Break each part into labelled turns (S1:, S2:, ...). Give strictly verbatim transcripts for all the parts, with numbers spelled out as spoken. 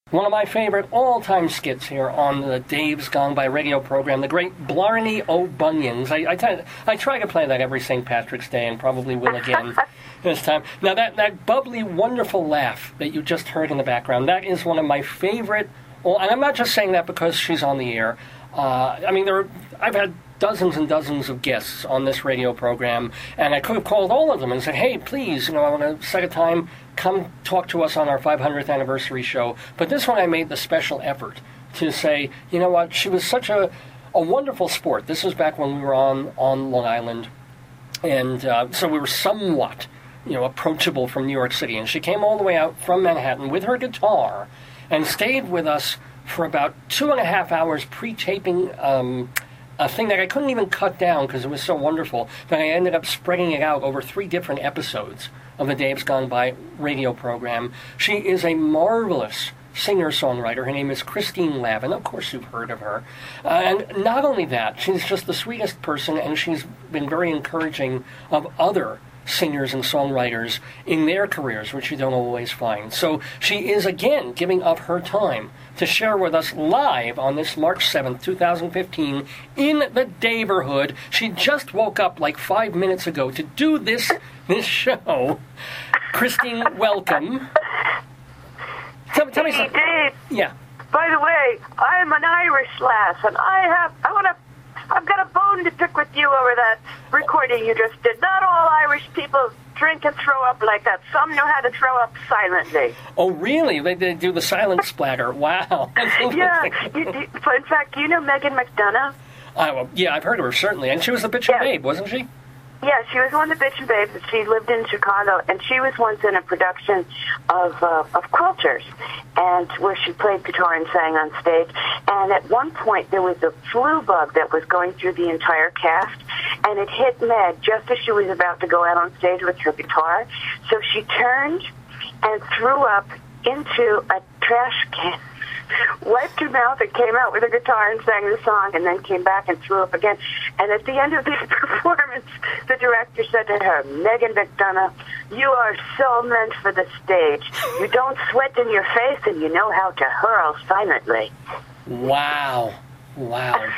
S1: One of my favorite all-time skits here on the Dave's Gone By radio program, the great Blarney O'Bunions. I, I, t- I try to play that every Saint Patrick's Day and probably will again this time. Now, that, that bubbly, wonderful laugh that you just heard in the background, that is one of my favorite, well, and I'm not just saying that because she's on the air. Uh, I mean, there are, I've had dozens and dozens of guests on this radio program, and I could have called all of them and said, hey, please, you know, I want to set a time, come talk to us on our five hundredth anniversary show. But this one I made the special effort to say, you know what, she was such a, a wonderful sport. This was back when we were on, on Long Island, and uh, so we were somewhat, you know, approachable from New York City. And she came all the way out from Manhattan with her guitar and stayed with us for about two and a half hours pre-taping um, a thing that I couldn't even cut down because it was so wonderful that I ended up spreading it out over three different episodes of the Dave's Gone By radio program. She is a marvelous singer-songwriter. Her name is Christine Lavin. Of course you've heard of her. Uh, and not only that, she's just the sweetest person, and she's been very encouraging of other singers and songwriters in their careers, which you don't always find. So she is, again, giving up her time to share with us live on this March seventh, twenty fifteen, in the Daverhood. She just woke up like five minutes ago to do this, this show. Christine, welcome. Tell, tell me
S2: Hey,
S1: something.
S2: Dave.
S1: Yeah.
S2: By the way, I'm an Irish lass, and I have, I want to, I've got a bone to pick with you over that recording you just did. Not all Irish people drink and throw up like that. Some know how to throw up silently.
S1: Oh, really? They, they do the silent splatter. Wow.
S2: Yeah. You, do, in fact, do you know Megan McDonough?
S1: I, well, yeah, I've heard of her, certainly. And she was the bitchin'
S2: Yeah.
S1: babe, wasn't she?
S2: Yeah, she was one of the bitchin' babes. She lived in Chicago, and she was once in a production of uh, of Quilters, and where she played guitar and sang on stage. And at one point, there was a flu bug that was going through the entire cast, and it hit Meg just as she was about to go out on stage with her guitar. So she turned and threw up into a trash can, wiped her mouth and came out with her guitar and sang the song, and then came back and threw up again. And at the end of the performance, the director said to her, Megan McDonough, you are so meant for the stage. You don't sweat in your face, and you know how to hurl silently.
S1: Wow. Wow.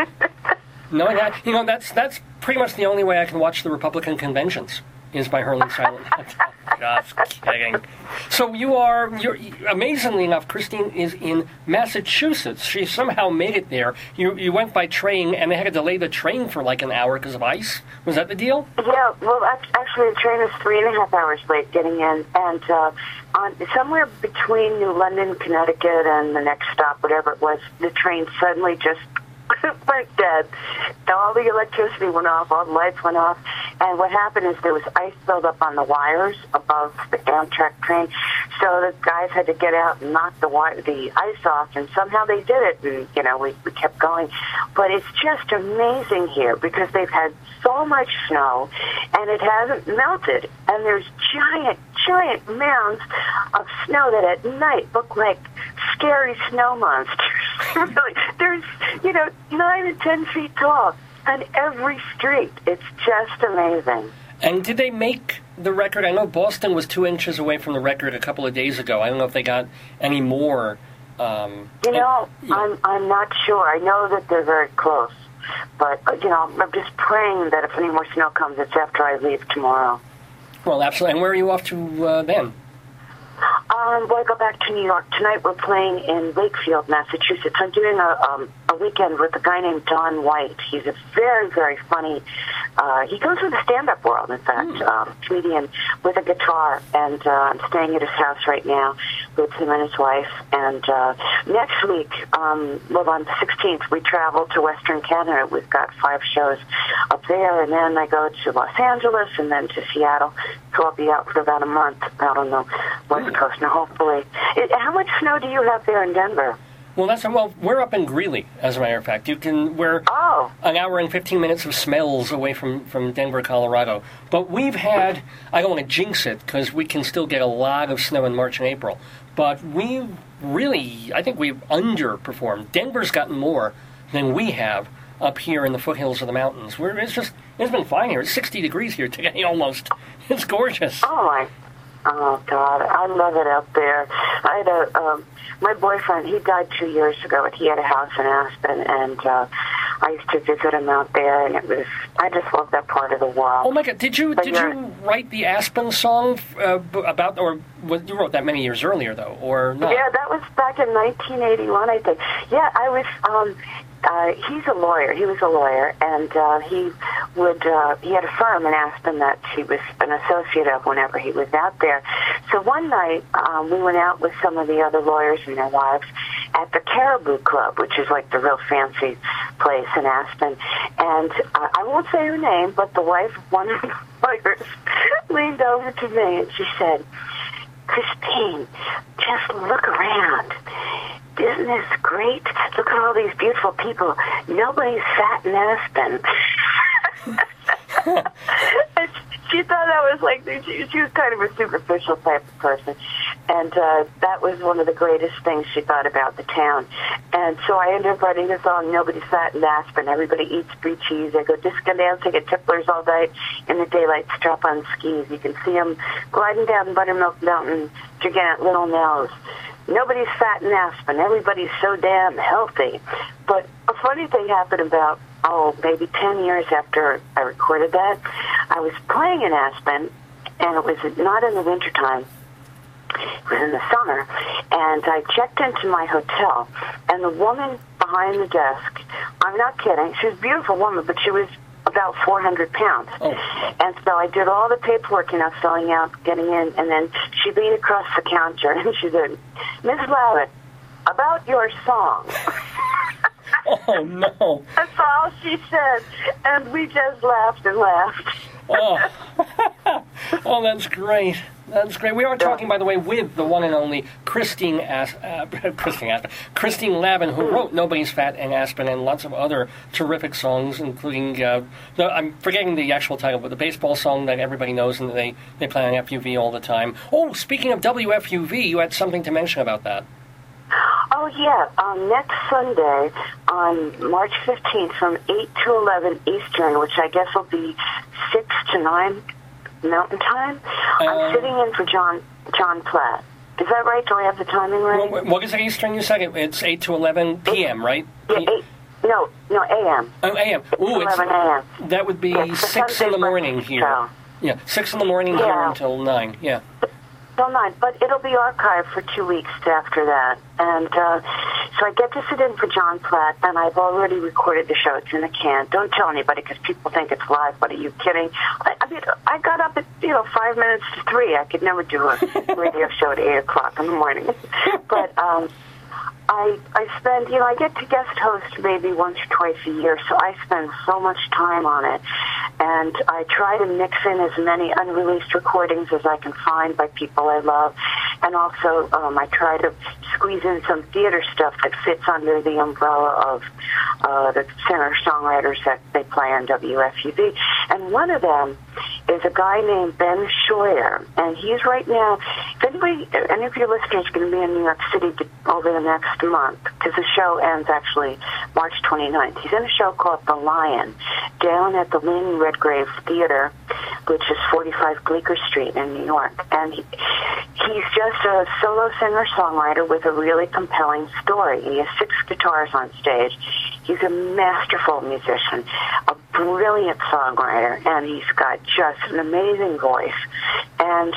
S1: No, that, you know, that's that's pretty much the only way I can watch the Republican conventions, is by hurling silent. Just kidding. So you are, you're, amazingly enough, Christine is in Massachusetts. She somehow made it there. You you went by train, and they had to delay the train for like an hour because of ice. Was that the deal?
S2: Yeah, well, actually, the train was three and a half hours late getting in, and uh, on somewhere between New London, Connecticut, and the next stop, whatever it was, the train suddenly just went dead. All the electricity went off, all the lights went off, and what happened is there was ice buildup on the wires above the Amtrak train, so the guys had to get out and knock the wire, the ice off, and somehow they did it, and, you know, we, we kept going. But it's just amazing here because they've had so much snow, and it hasn't melted, and there's giant, giant mounds of snow that at night look like scary snow monsters. Really, there's, you know, nine and ten feet tall on every street. It's just amazing.
S1: And did they make the record? I know Boston was two inches away from the record a couple of days ago. I don't know if they got any more. Um,
S2: you know,
S1: and, yeah.
S2: I'm I'm not sure. I know that they're very close, but you know, I'm just praying that if any more snow comes, it's after I leave tomorrow.
S1: Well, absolutely. And where are you off to uh, then?
S2: Um, well, I go back to New York. Tonight we're playing in Wakefield, Massachusetts. I'm doing a, um, a weekend with a guy named Don White. He's a very, very funny, uh, he goes with the stand-up world, in fact, mm. um, comedian with a guitar, and uh, I'm staying at his house right now with him and his wife. And uh, next week, um, well, on the sixteenth, we travel to Western Canada. We've got five shows up there, and then I go to Los Angeles and then to Seattle. So I'll be out for about a month out on the West Coast. Now, hopefully. It, how much snow do you have there in Denver?
S1: Well, that's well. We're up in Greeley, as a matter of fact. You can we're
S2: oh.
S1: an hour and fifteen minutes of smells away from, from Denver, Colorado. But we've had. I don't want to jinx it because we can still get a lot of snow in March and April. But we really, I think we've underperformed. Denver's gotten more than we have up here in the foothills of the mountains. We're it's just it's been fine here. It's sixty degrees here today almost. It's gorgeous.
S2: Oh my. Oh, God, I love it out there. I had a, um, my boyfriend, he died two years ago, and he had a house in Aspen, and uh, I used to visit him out there, and it was, I just love that part of the world.
S1: Oh, my God, did you,
S2: but
S1: did you write the Aspen song uh, about, or well, you wrote that many years earlier, though, or not?
S2: Yeah, that was back in nineteen eighty-one, I think. Yeah, I was, um, Uh, he's a lawyer. He was a lawyer, and uh, he would. Uh, he had a firm in Aspen that he was an associate of whenever he was out there. So one night um, we went out with some of the other lawyers and their wives at the Caribou Club, which is like the real fancy place in Aspen. And uh, I won't say her name, but the wife of one of the lawyers leaned over to me and she said, "Christine, just look around. Isn't this great? Look at all these beautiful people. Nobody's fat in Aspen." And she thought that was like, she, she was kind of a superficial type of person. And uh, that was one of the greatest things she thought about the town. And so I ended up writing a song, "Nobody's fat in Aspen. Everybody eats brie cheese. They go disco dancing at Tipplers all night in the daylight, strap on skis. You can see them gliding down Buttermilk Mountain, Gigant Little Nels. Nobody's fat in Aspen. Everybody's so damn healthy." But a funny thing happened about, oh, maybe ten years after I recorded that. I was playing in Aspen, and it was not in the wintertime. It was in the summer, and I checked into my hotel, and the woman behind the desk, I'm not kidding, she was a beautiful woman, but she was about four hundred pounds.
S1: Oh.
S2: And so I did all the paperwork, you know, filling out, getting in, and then she leaned across the counter, and she said, "Miss Lavin, about your song."
S1: Oh, no.
S2: That's all she said, and we just laughed and laughed.
S1: Oh. Oh, that's great. That's great. We are talking, by the way, with the one and only Christine As- uh, Christine Aspen, Christine Lavin, who wrote "Nobody's Fat in Aspen" and lots of other terrific songs, including uh, the, I'm forgetting the actual title, but the baseball song that everybody knows and they they play on F U V all the time. Oh, speaking of W F U V, you had something to mention about that.
S2: Oh, yeah. Um, next Sunday, on March fifteenth, from eight to eleven Eastern, which I guess will be six to nine Mountain Time, uh, I'm sitting in for John John Platt. Is that right? Do I have the timing right?
S1: Well, what is it, Eastern, you said? It's eight to eleven P M, right?
S2: Yeah, eight. No, no, A M.
S1: Oh, A M. Ooh,
S2: it's eleven A M.
S1: That would be
S2: yeah,
S1: six in the morning here.
S2: So.
S1: Yeah, six in the morning
S2: yeah.
S1: here until nine, yeah.
S2: Till nine, but it'll be archived for two weeks after that. And uh, so I get to sit in for John Platt, and I've already recorded the show. It's in the can. Don't tell anybody because people think it's live, but are you kidding? I, I mean, I got up at, you know, five minutes to three. I could never do a radio show at eight o'clock in the morning. But um, I, I spend, you know, I get to guest host maybe once or twice a year, so I spend so much time on it. And I try to mix in as many unreleased recordings as I can find by people I love. And also, um, I try to squeeze in some theater stuff that fits under the umbrella of uh, the singer-songwriters that they play on W F U V. And one of them is a guy named Ben Scheuer. And he's right now, if anybody, any of your listeners are going to be in New York City over the next month, because the show ends actually March twenty-ninth. He's in a show called The Lion down at the Lynn Redgrave Theater, which is forty-five Bleecker Street in New York. And he, he's just a solo singer-songwriter with a really compelling story. He has six guitars on stage. He's a masterful musician, a brilliant songwriter, and he's got just an amazing voice. And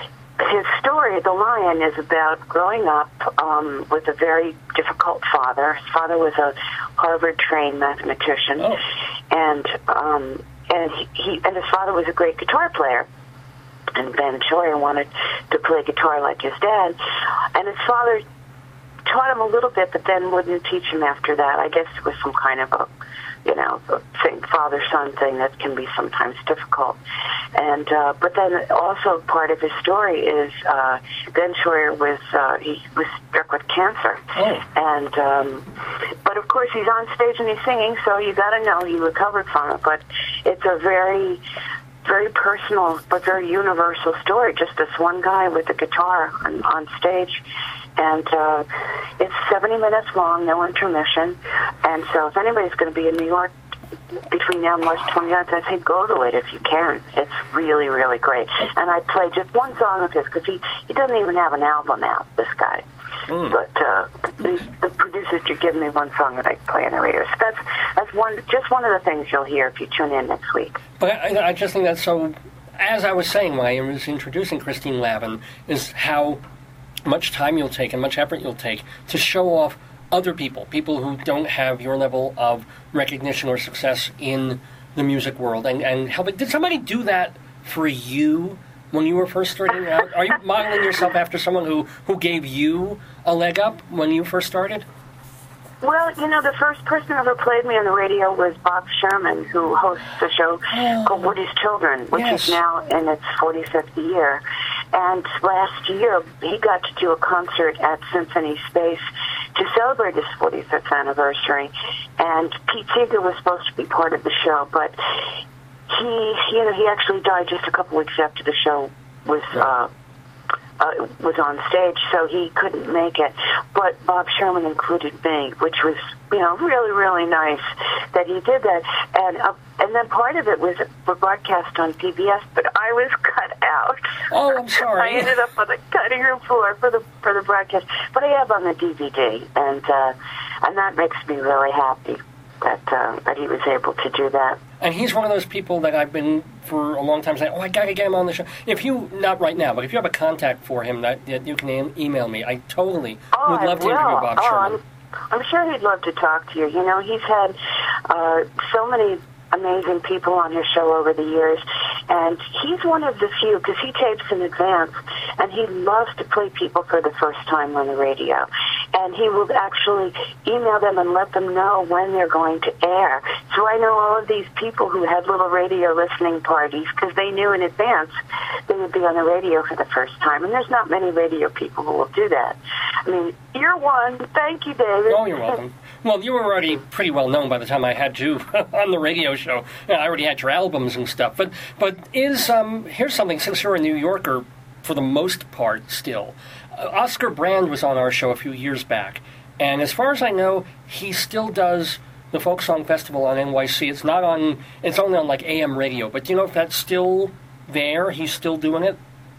S2: his story, The Lion, is about growing up um, with a very difficult father. His father was a Harvard-trained mathematician,
S1: oh.
S2: and um, and he, he and his father was a great guitar player. And Ben Scheuer wanted to play guitar like his dad, and his father taught him a little bit, but then wouldn't teach him after that. I guess it was some kind of a, you know, a thing, father-son thing that can be sometimes difficult. And uh, but then also part of his story is uh, Ben Scheuer was uh, he was struck with cancer,
S1: oh.
S2: and um, but of course he's on stage and he's singing, so you got to know he recovered from it. But it's a very very personal but very universal story. Just this one guy with a guitar on, on stage. And uh, it's seventy minutes long, no intermission. And so if anybody's going to be in New York between now and March twenty-ninth, I say go to it if you can. It's really, really great. And I play just one song of his because he, he doesn't even have an album out, this guy. Mm. But uh, the, the producers should give me one song that I play on the radio. So that's, that's one, just one of the things you'll hear if you tune in next week.
S1: But I, I just think that's so, as I was saying when I was introducing Christine Lavin, is how much time you'll take and much effort you'll take to show off other people, people who don't have your level of recognition or success in the music world. And, and help it. Did somebody do that for you when you were first starting out? Are you modeling yourself after someone who, who gave you a leg up when you first started?
S2: Well, you know, the first person who ever played me on the radio was Bob Sherman, who hosts a show oh. called Woody's Children, which yes. is now in its forty-fifth year. And last year, he got to do a concert at Symphony Space to celebrate his forty-fifth anniversary. And Pete Seeger was supposed to be part of the show, but he, you know, he actually died just a couple weeks after the show was uh, uh, was on stage, so he couldn't make it. But Bob Sherman included me, which was, you know, really, really nice that he did that. And uh, and then part of it was broadcast on P B S, but I was cut out.
S1: Oh, I'm sorry.
S2: I ended up on the cutting room floor for the for the broadcast, but I have on the D V D, and uh, and that makes me really happy that uh, that he was able to do that.
S1: And he's one of those people that I've been for a long time saying, oh, I got to get him on the show. If you, not right now, but if you have a contact for him that, that you can e- email me, I totally
S2: oh,
S1: would love
S2: I
S1: to interview
S2: will.
S1: Bob
S2: oh,
S1: Sherman.
S2: I'm, I'm sure he'd love to talk to you. You know, he's had uh, so many amazing people on his show over the years, and he's one of the few, because he tapes in advance, and he loves to play people for the first time on the radio. And he will actually email them and let them know when they're going to air. So I know all of these people who had little radio listening parties because they knew in advance they would be on the radio for the first time. And there's not many radio people who will do that. I mean, you're one. Thank you, David.
S1: Oh, you're welcome. Well, you were already pretty well known by the time I had you on the radio show. I already had your albums and stuff. But but is um here's something, since you're a New Yorker for the most part still. Uh, Oscar Brand was on our show a few years back, and as far as I know, he still does the Folk Song Festival on N Y C. It's not on, it's only on like A M radio, but do you know if that's still there? He's still doing it?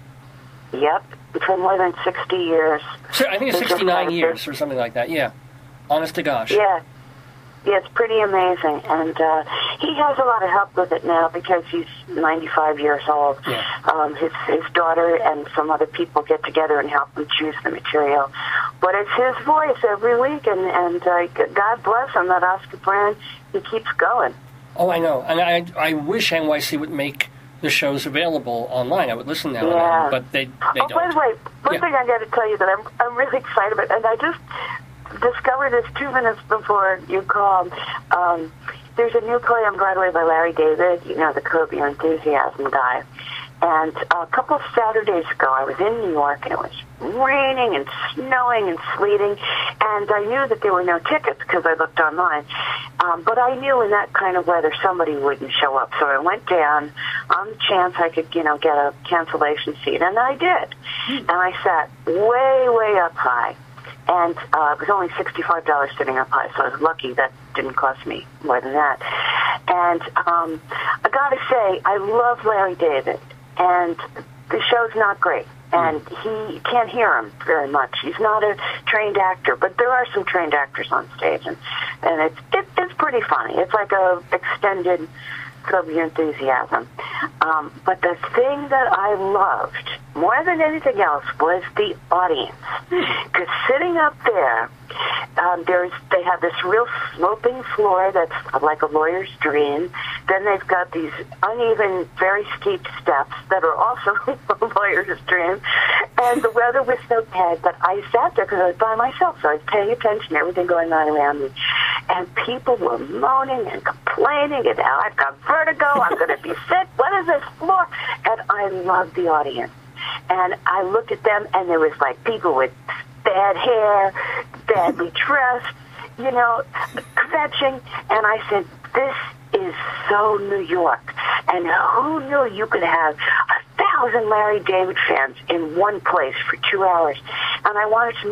S2: Yep, for more than sixty years.
S1: So, I think it's sixty-nine years or something like that, yeah. Honest to gosh.
S2: Yeah. Yeah, it's pretty amazing. And uh, he has a lot of help with it now because he's ninety-five years old.
S1: Yeah.
S2: Um, his, his daughter and some other people get together and help him choose the material. But it's his voice every week, and, and uh, God bless him, that Oscar Brand, he keeps going.
S1: Oh, I know. And I I wish N Y C would make the shows available online. I would listen now
S2: yeah.
S1: and then, but they, they
S2: oh,
S1: don't.
S2: By the way, one
S1: yeah.
S2: thing I got to tell you that I'm, I'm really excited about, and I just discovered this two minutes before you called. Um, there's a new play on Broadway by Larry David, you know, the Curb Your Enthusiasm guy. And a couple of Saturdays ago, I was in New York, and it was raining and snowing and sleeting, and I knew that there were no tickets because I looked online. Um, but I knew in that kind of weather somebody wouldn't show up, so I went down on the chance I could, you know, get a cancellation seat, and I did. And I sat way, way up high. And uh, it was only sixty-five dollars sitting up high, so I was lucky that didn't cost me more than that. And um, I got to say, I love Larry David, and the show's not great. And he you can't hear him very much. He's not a trained actor, but there are some trained actors on stage, and, and it's it, it's pretty funny. It's like a extended Curb Your Enthusiasm. Um, but the thing that I loved more than anything else was the audience. Because sitting up there, um, there's they have this real sloping floor that's like a lawyer's dream. Then they've got these uneven, very steep steps that are also a lawyer's dream. And the weather was so bad that I sat there because I was by myself, so I was paying attention to everything going on around me. And people were moaning and complaining, and now I've got vertigo, I'm going to be sick, what is this floor? And I loved the audience. And I looked at them, and there was like people with bad hair, badly dressed, you know, kvetching. And I said, this is so New York. And who knew you could have a thousand Larry David fans in one place for two hours? And I wanted to meet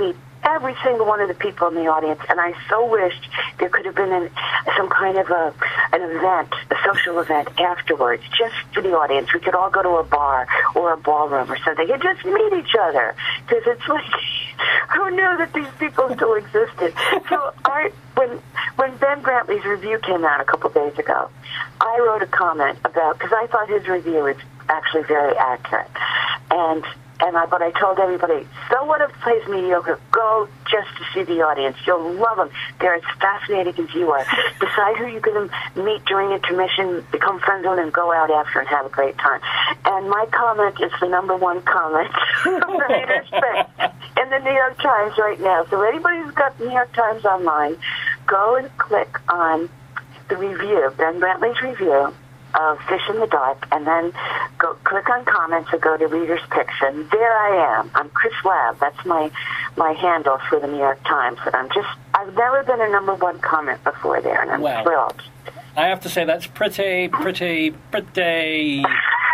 S2: every single one of the people in the audience, and I so wished there could have been an, some kind of a an event, a social event afterwards, just for the audience. We could all go to a bar or a ballroom or something and just meet each other, because it's like, who knew that these people still existed? So I, when when Ben Brantley's review came out a couple days ago, I wrote a comment about, because I thought his review is actually very accurate, and and I, but I told everybody, so what if it plays mediocre? Go just to see the audience. You'll love them. They're as fascinating as you are. Decide who you're going to meet during intermission, become friends with them, and go out after and have a great time. And my comment is the number one comment from the reader's space in the New York Times right now. So anybody who's got the New York Times online, go and click on the review, Ben Brantley's review of Fish in the Dark, and then go click on comments or go to Reader's Picks, and there I am. I'm Chris Lab. That's my my handle for the New York Times. And I'm just, I've never been a number one comment before there, and I'm
S1: wow.
S2: thrilled.
S1: I have to say that's pretty, pretty, pretty,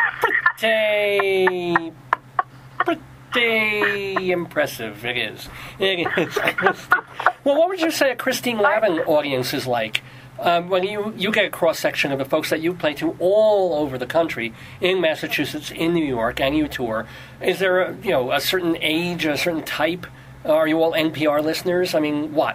S1: pretty, pretty impressive. It is. It is. Well, what would you say a Christine Lavin audience is like? Um, when you, you get a cross-section of the folks that you play to all over the country, in Massachusetts, in New York, and you tour, is there a, you know, a certain age, a certain type? Are you all N P R listeners? I mean, what?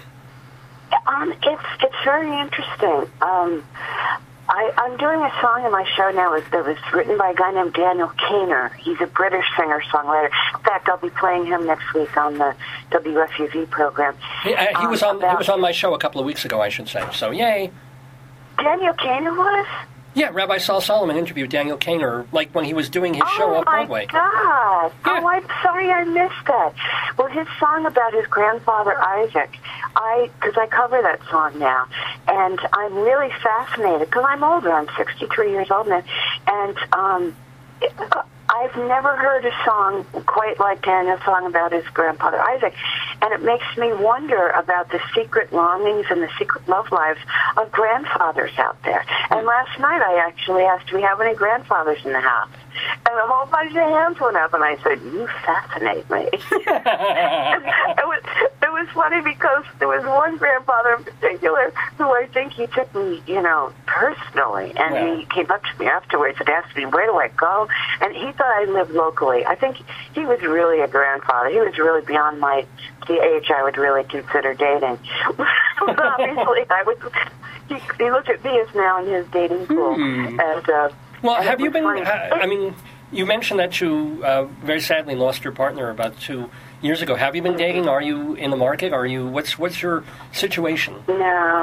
S2: Um, it's it's very interesting. Um, I, I'm doing a song in my show now that was written by a guy named Daniel Kaner. He's a British singer-songwriter. In fact, I'll be playing him next week on the W F U V program.
S1: He, uh, he
S2: um,
S1: was on. He was on my show a couple of weeks ago, I should say. So, yay!
S2: Daniel Kaner was?
S1: Yeah, Rabbi Saul Solomon interviewed Daniel Kaner, like when he was doing his show
S2: oh
S1: off Broadway.
S2: Oh my God!
S1: Yeah.
S2: Oh, I'm sorry I missed that. Well, his song about his grandfather Isaac, I because I cover that song now, and I'm really fascinated because I'm older. I'm sixty-three years old now, and um, it, uh, I've never heard a song quite like Daniel's song about his grandfather Isaac, and it makes me wonder about the secret longings and the secret love lives of grandfathers out there. And last night I actually asked, do we have any grandfathers in the house? And a whole bunch of hands went up, and I said, you fascinate me. it, was, it was funny because there was one grandfather in particular who I think he took me, you know, personally, and yeah. he came up to me afterwards and asked me, where do I go? And he thought I lived locally. I think he was really a grandfather. He was really beyond my the age I would really consider dating. Obviously, I was. He, he looked at me as now in his dating pool,
S1: hmm.
S2: and. Uh,
S1: Well,
S2: and
S1: have you been,
S2: funny.
S1: I mean, you mentioned that you uh, very sadly lost your partner about two years ago. Have you been dating? Are you in the market? Are you, what's what's your situation?
S2: No,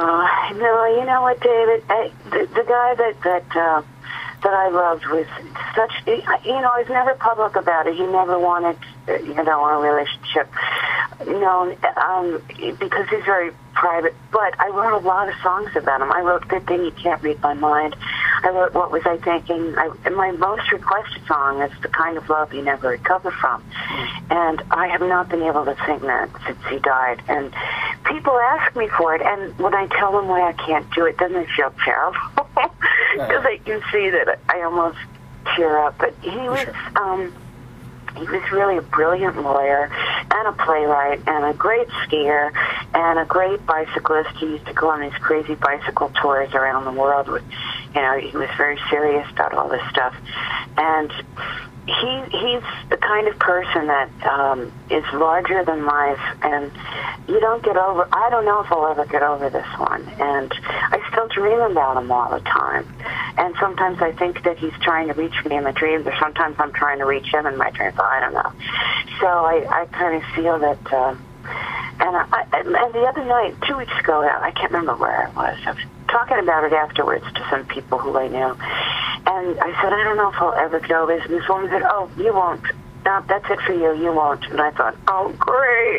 S2: no, you know what, David? I, the, the guy that, that, uh, that I loved was such, you know, I was never public about it. He never wanted, you know, a relationship, you know, um, because he's very private. But I wrote a lot of songs about him. I wrote Good Thing You Can't Read My Mind. I wrote What Was I Thinking? I, and my most requested song is The Kind of Love You Never Recover From. And I have not been able to sing that since he died. And people ask me for it, and when I tell them why I can't do it, doesn't it feel terrible? Because I can see that I almost tear up. But he was...
S1: Sure.
S2: Um, He was really a brilliant lawyer and a playwright and a great skier and a great bicyclist. He used to go on these crazy bicycle tours around the world. With, you know, he was very serious about all this stuff. And he he's the kind of person that um, is larger than life, and you don't get over. I don't know if I'll ever get over this one, and I still dream about him all the time. And sometimes I think that he's trying to reach me in my dreams, or sometimes I'm trying to reach him in my dreams. I don't know. So I, I kind of feel that. Uh, and I, and the other night, two weeks ago, I can't remember where I was. I was talking about it afterwards to some people who I knew. And I said, I don't know if I'll ever get over this. And this woman said, oh, you won't. No, that's it for you. You won't. And I thought, oh, great.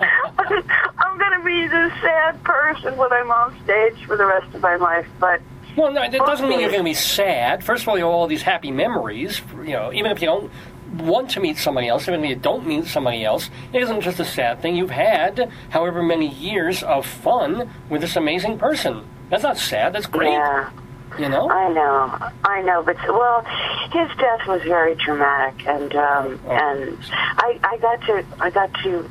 S2: I'm going to be this sad person when I'm on stage for the rest of my life. But
S1: well, no, that doesn't mean you're going to be sad. First of all, you have all these happy memories. You know, even if you don't want to meet somebody else, even if you don't meet somebody else, it isn't just a sad thing. You've had however many years of fun with this amazing person. That's not sad. That's great.
S2: Yeah.
S1: You know?
S2: I know, I know, but well, his death was very dramatic, and um,
S1: oh.
S2: and I, I got to, I got to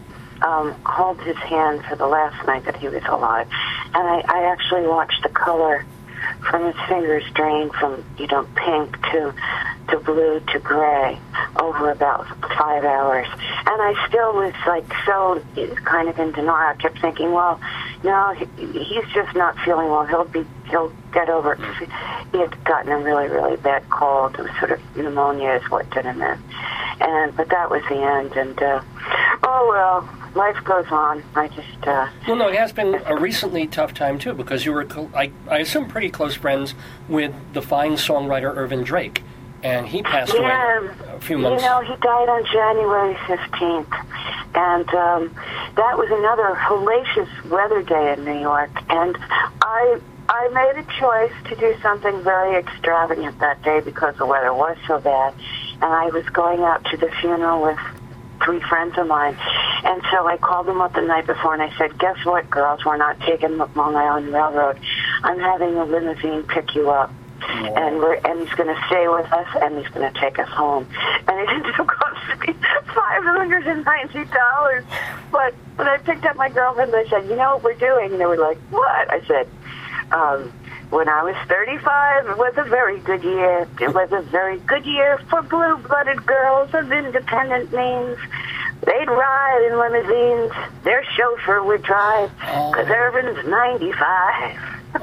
S2: um, hold his hand for the last night that he was alive. And I, I actually watched the color from his fingers drain from, you know, pink to to blue to gray over about five hours. And I still was, like, so kind of in denial. I kept thinking, well, no, he, he's just not feeling well. He'll be, he'll get over it. He had gotten a really, really bad cold. It was sort of pneumonia is what did him in. And, but that was the end. And, uh, oh, well, life goes on. I just... Uh,
S1: well, no, it has been a recently tough time, too, because you were, I, I assume, pretty close friends with the fine songwriter Irvin Drake, and he passed
S2: yeah,
S1: away a few months...
S2: You know, he died on January fifteenth, and um, that was another hellacious weather day in New York, and I... I made a choice to do something very extravagant that day because the weather was so bad, and I was going out to the funeral with three friends of mine. And so I called them up the night before, and I said, guess what, girls? We're not taking Long Island Railroad. I'm having a limousine pick you up. Wow. And we're and he's going to stay with us, and he's going to take us home. And it ended up costing me five hundred ninety dollars. But when I picked up my girlfriend, I said, you know what we're doing? And they were like, what? I said, um, when I was thirty-five, it was a very good year. It was a very good year for blue-blooded girls of independent means. They'd ride in limousines. Their chauffeur would drive, because oh. Irvin's ninety-five.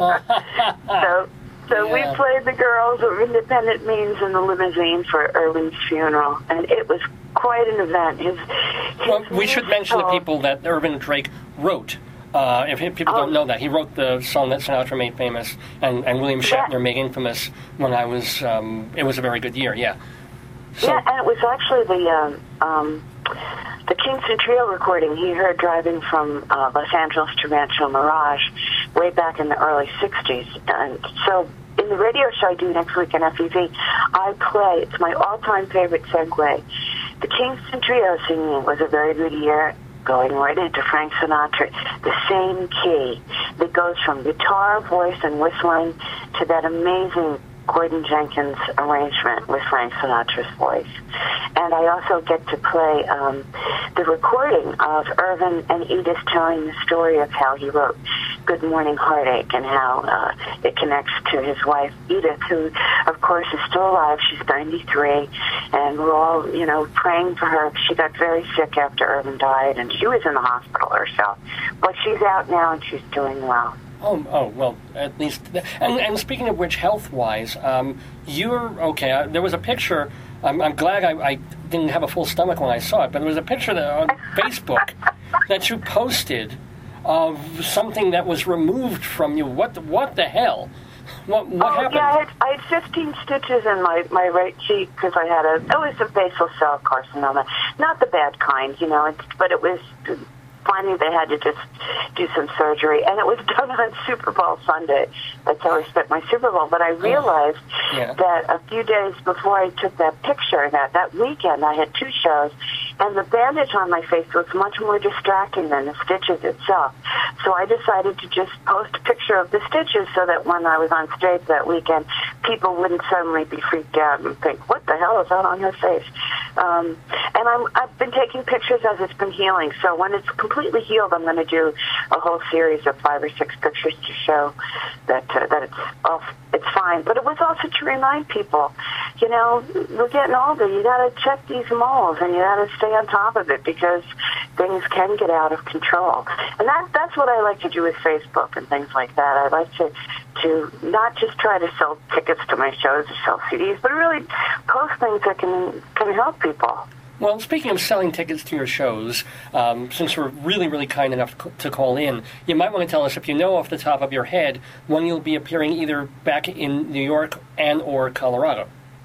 S2: so so yeah. we played the girls of independent means in the limousine for Irvin's funeral, and it was quite an event. His, his
S1: well, we should mention to people that Irvin Drake wrote. Uh, if people don't know that, he wrote the song that Sinatra made famous, and, and William Shatner yeah. made infamous when I was, um, it was a very good year, yeah. So,
S2: yeah, and it was actually the um, um, the Kingston Trio recording he heard driving from uh, Los Angeles to Rancho Mirage way back in the early sixties. And so in the radio show I do next week on F E V, I play, it's my all-time favorite segue. The Kingston Trio singing was a very good year, going right into Frank Sinatra, the same key that goes from guitar, voice, and whistling to that amazing Gordon Jenkins arrangement with Frank Sinatra's voice. And I also get to play um, the recording of Irvin and Edith telling the story of how he wrote Good Morning Heartache and how uh, it connects to his wife, Edith, who, of course, is still alive. She's ninety-three, and we're all, you know, praying for her. She got very sick after Irvin died, and she was in the hospital herself. But she's out now, and she's doing well.
S1: Oh, oh well, at least... And, and speaking of which, health-wise, um, you're... Okay, uh, there was a picture... I'm, I'm glad I, I didn't have a full stomach when I saw it, but there was a picture that, on Facebook that you posted of something that was removed from you. What the, what the hell? What, what
S2: oh,
S1: happened?
S2: Yeah, I had, I had fifteen stitches in my, my right cheek because I had a... It was a basal cell carcinoma. Not the bad kind, you know, it's, but it was... Finally, they had to just do some surgery, and it was done on Super Bowl Sunday. That's how I spent my Super Bowl. But I realized oh, yeah. that a few days before I took that picture, that that weekend, I had two shows, and the bandage on my face was much more distracting than the stitches itself. So I decided to just post a picture of the stitches so that when I was on stage that weekend, people wouldn't suddenly be freaked out and think, what the hell is that on her face? Um, and I'm, I've been taking pictures as it's been healing, so when it's completely healed, I'm going to do a whole series of five or six pictures to show that uh, that it's off, it's fine. But it was also to remind people, you know, we're getting older. You got to check these moles, and you got to stay on top of it because things can get out of control. And that that's what I like to do with Facebook and things like that. I like to to not just try to sell tickets to my shows or sell C Ds, but really post things that can can help people.
S1: Well, speaking of selling tickets to your shows, um, since we're really, really kind enough to call in, you might want to tell us, if you know off the top of your head, when you'll be appearing either back in New York and or Colorado.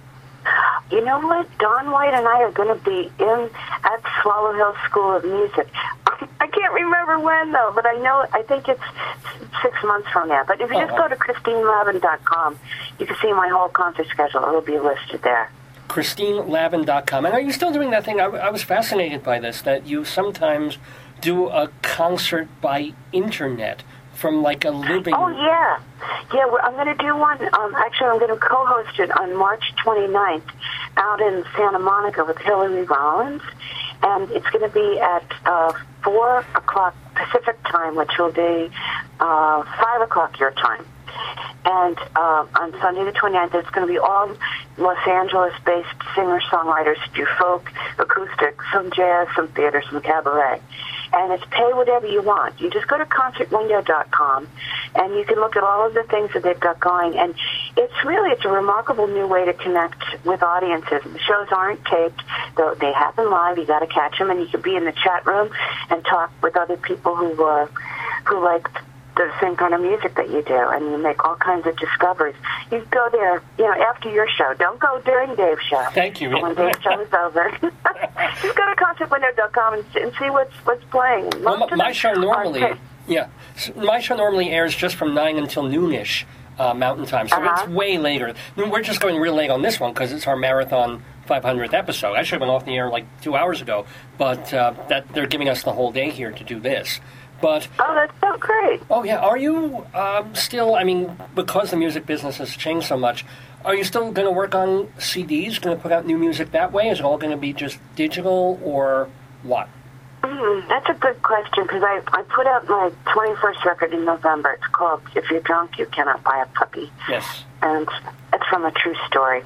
S2: You know what? Don White and I are going to be in at Swallow Hill School of Music. I can't remember when, though, but I know, I think it's six months from now. But if you oh, just go to Christine Lavin dot com, you can see my whole concert schedule. It'll be listed there.
S1: Christine Lavin dot com. And are you still doing that thing? I, I was fascinated by this, that you sometimes do a concert by internet from like a living...
S2: Oh, yeah. Yeah, well, I'm going to do one. Um, actually, I'm going to co-host it on March twenty-ninth out in Santa Monica with Hillary Rollins. and it's going to be at uh, four o'clock Pacific time, which will be uh, five o'clock your time. And uh, on Sunday the twenty-ninth, it's going to be all Los Angeles-based singer-songwriters who do folk, acoustic, some jazz, some theater, some cabaret. And it's pay whatever you want. You just go to concert window dot com, and you can look at all of the things that they've got going. And it's really, it's a remarkable new way to connect with audiences. The shows aren't taped. Though they happen live. You got to catch them, and you can be in the chat room and talk with other people who uh, who like the same kind of music that you do, and you make all kinds of discoveries. You go there, you know, after your show. Don't go during Dave's show.
S1: Thank you.
S2: When Dave's show is over, just go to concert window dot com and, and see what's what's playing.
S1: Well, my, my show normally, yeah, my show normally airs just from nine until noonish uh, Mountain Time, so uh-huh. it's way later. We're just going real late on this one because it's our marathon five hundredth episode. I should have been off the air like two hours ago, but uh, that they're giving us the whole day here to do this. But
S2: oh, that's so great.
S1: Oh, yeah. Are you um, still, I mean, because the music business has changed so much, are you still going to work on C Ds, going to put out new music that way? Is it all going to be just digital or what?
S2: Mm, that's a good question, because I, I put out my twenty-first record in November. It's called If You're Drunk, You Cannot Buy a Puppy.
S1: Yes.
S2: And it's from a true story.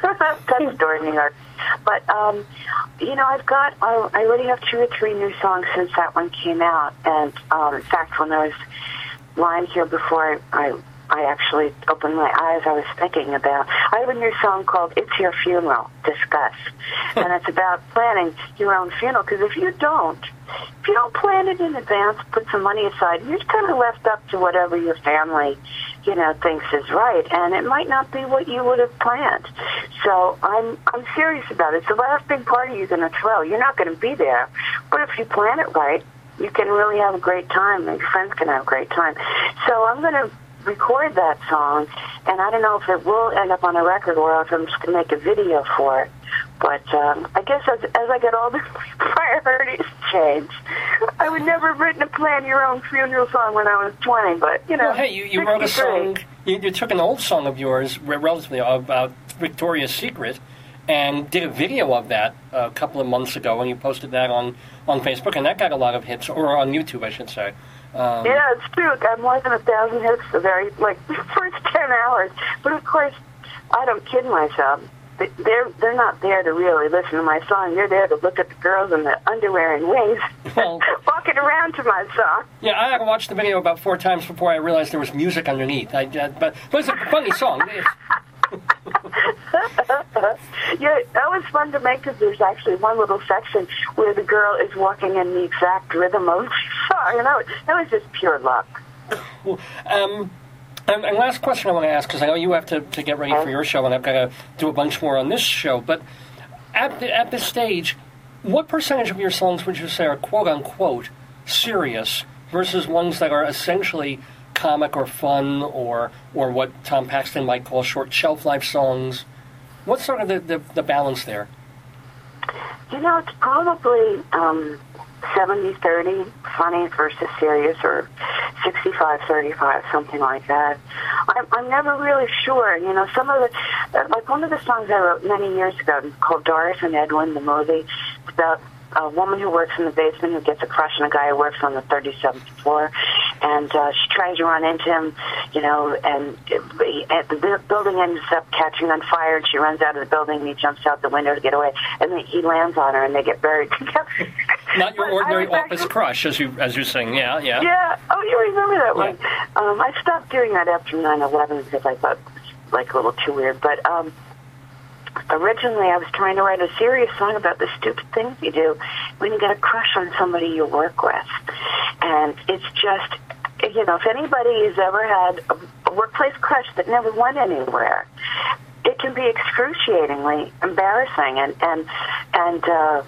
S2: That story in New York. But, um, you know, I've got, I, I already have two or three new songs since that one came out. And, um, in fact, when I was lying here before I, I, I actually opened my eyes, I was thinking about, I have a new song called It's Your Funeral, Discuss. And it's about planning your own funeral, because if you don't, if you don't plan it in advance, put some money aside, you're just kind of left up to whatever your family, you know, thinks is right, and it might not be what you would have planned. So I'm I'm serious about it. It's the last big party you're going to throw. You're not going to be there, but if you plan it right, you can really have a great time, and your friends can have a great time. So I'm going to record that song, and I don't know if it will end up on a record or if I'm just going to make a video for it. But um, I guess as, as I get older, priorities change. I would never have written a Plan Your Own Funeral song when I was twenty, but, you know.
S1: Well, hey, you, you wrote a song, you, you took an old song of yours, relatively, about Victoria's Secret, and did a video of that a couple of months ago, and you posted that on, on Facebook, and that got a lot of hits, or on YouTube, I should say. Um,
S2: yeah, it's true. It got more than a thousand hits the very, like, the first ten hours. But, of course, I don't kid myself. They're they're not there to really listen to my song. They're there to look at the girls in the underwear and wings well, walking around to my song.
S1: Yeah, I had to watch the video about four times before I realized there was music underneath. I, uh, but, but it's a funny song.
S2: Yeah, that was fun to make because there's actually one little section where the girl is walking in the exact rhythm of the song. And that was, that was just pure luck.
S1: Well, um... And, and last question I want to ask, because I know you have to, to get ready for your show, and I've got to do a bunch more on this show, but at the, at this stage, what percentage of your songs would you say are quote-unquote serious versus ones that are essentially comic or fun or or what Tom Paxton might call short shelf-life songs? What's sort of the, the, the balance there?
S2: You know, it's probably um, seventy thirty, funny versus serious, or sixty-five thirty-five, something like that. I'm, I'm never really sure. You know, some of the, like one of the songs I wrote many years ago called Doris and Edwin, the movie, it's about a woman who works in the basement who gets a crush on a guy who works on the thirty-seventh floor, and uh, she tries to run into him, you know, and, it, and the building ends up catching on fire, and she runs out of the building, and he jumps out the window to get away, and then he lands on her, and they get buried together.
S1: Not your ordinary office crush, as you as you sing, yeah, yeah.
S2: Yeah, oh, you remember that one. Yeah. Um, I stopped doing that after nine eleven because I thought it was, like, a little too weird, but um, originally I was trying to write a serious song about the stupid things you do when you get a crush on somebody you work with. And it's just, you know, if anybody has ever had a workplace crush that never went anywhere, it can be excruciatingly embarrassing and, and, and uh,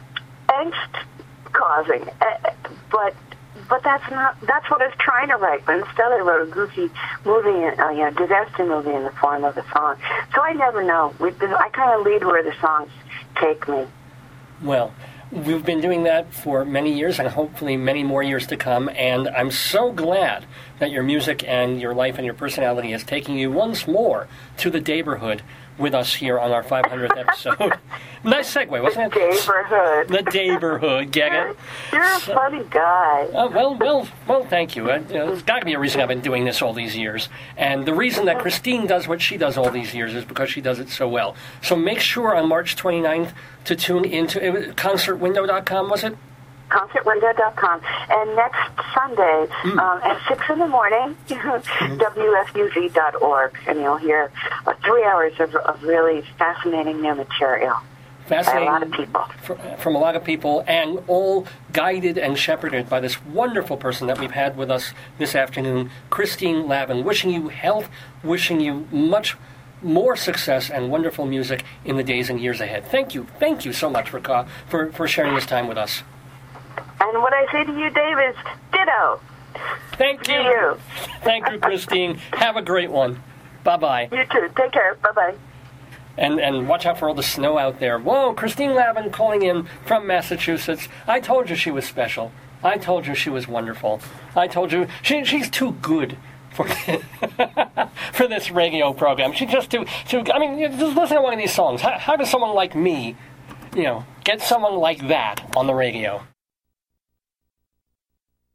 S2: angst-causing. But But that's not, that's what I was trying to write. But instead I wrote a goofy movie, uh, you know, disaster movie in the form of a song. So I never know. We've been, I kind of lead where the songs take me.
S1: Well, we've been doing that for many years and hopefully many more years to come. And I'm so glad that your music and your life and your personality is taking you once more to the neighborhood with us here on our five hundredth episode. Nice segue, wasn't
S2: The
S1: it?
S2: neighborhood.
S1: The neighborhood, get it?
S2: You're a
S1: So-
S2: funny guy.
S1: Uh, well, well, well. Thank you. Uh, you know, there's got to be a reason I've been doing this all these years, and the reason that Christine does what she does all these years is because she does it so well. So make sure on March twenty-ninth to tune into it was concert window dot com, was it?
S2: concert window dot com. And next Sunday
S1: Mm.
S2: um, at six in the morning, W F U Z dot org, and you'll hear uh, three hours of, of really fascinating new material by a
S1: Fascinating.
S2: lot of people.
S1: fr- From a lot of people, and all guided and shepherded by this wonderful person that we've had with us this afternoon, Christine Lavin. Wishing you health, wishing you much more success and wonderful music in the days and years ahead. Thank you. Thank you so much for ca- for, for sharing this time with us.
S2: And what I say to you, Dave, is ditto.
S1: Thank
S2: To
S1: you.
S2: you.
S1: Thank you, Christine. Have a great one. Bye-bye.
S2: You too. Take care. Bye-bye.
S1: And and watch out for all the snow out there. Whoa, Christine Lavin calling in from Massachusetts. I told you she was special. I told you she was wonderful. I told you she she's too good for for this radio program. She's just too too. I mean, you just listen to one of these songs. How, how does someone like me, you know, get someone like that on the radio?